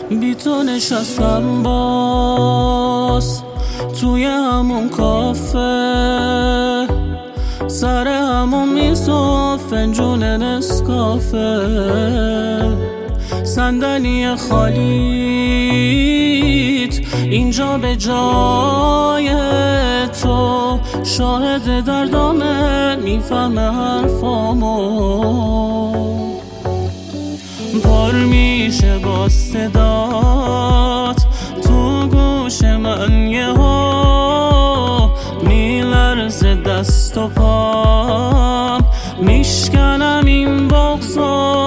بی تو نشستم باز توی همون کافه، سر همون میز و فنجون نسکافه، صندلی خالیت اینجا به جای تو، شاهد دردامه میفهمه حرفامو، پر میشه با صدات تو گوش من، یهو میلرزه دست و پام، میشکنم این بغضا،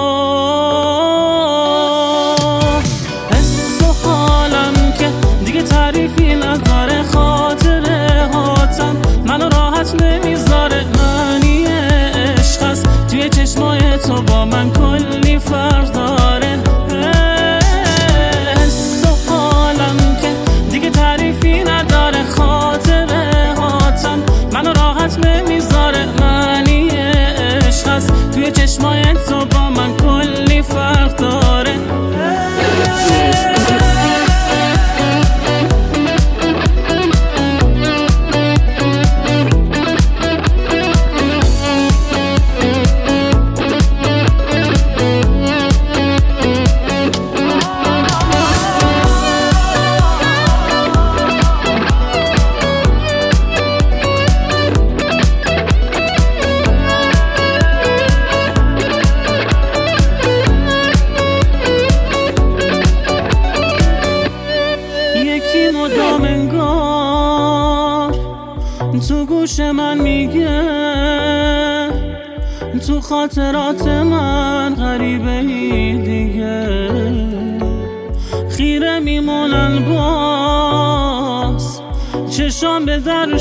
حس و حالم که دیگه تعریفی نداره، خاطره هاتم منو راحت نمیذاره، معنی عشق هست توی چشمای تو با من کلی فرق داره، حس و حالم که دیگه تعریفی نداره، خاطره هاتم منو راحت نمیذاره، معنی عشق هست توی چشمای تو با من کلی فرق داره. مدام انگار تو گوش من میگه، تو خاطرات من غریبه ای دیگه، خیره میمونن باز چشام به در،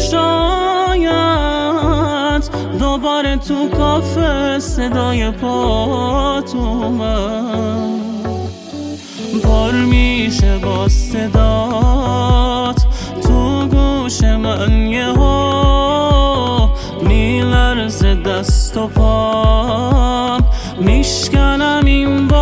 شاید دوباره تو کافه صدای پات اومد، پر میشه با صدات تو گوش من، یهو میلرزه دست و پام، میشکنم این